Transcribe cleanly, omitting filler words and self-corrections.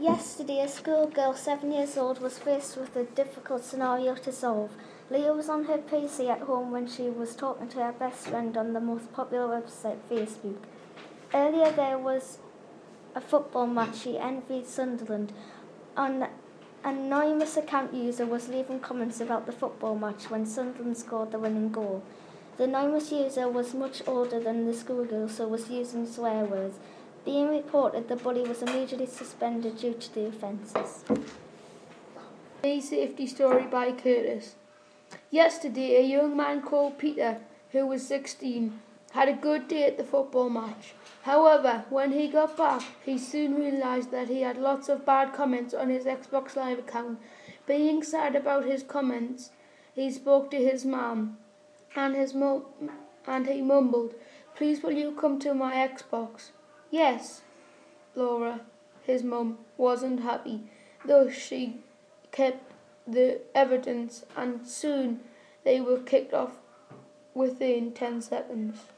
Yesterday, a schoolgirl 7 years old was faced with a difficult scenario to solve. Leah was on her PC at home when she was talking to her best friend on the most popular website, Facebook. Earlier there was a football match. She envied Sunderland. An anonymous account user was leaving comments about the football match when Sunderland scored the winning goal. The anonymous user was much older than the schoolgirl, so was using swear words. Being reported, the bully was immediately suspended due to the offences. A safety story by Curtis. Yesterday, a young man called Peter, who was 16, had a good day at the football match. However, when he got back, he soon realised that he had lots of bad comments on his Xbox Live account. Being sad about his comments, he spoke to his mum, and he mumbled, "Please will you come to my Xbox?" "Yes." Laura, his mum, wasn't happy, though she kept the evidence, and soon they were kicked off within 10 seconds.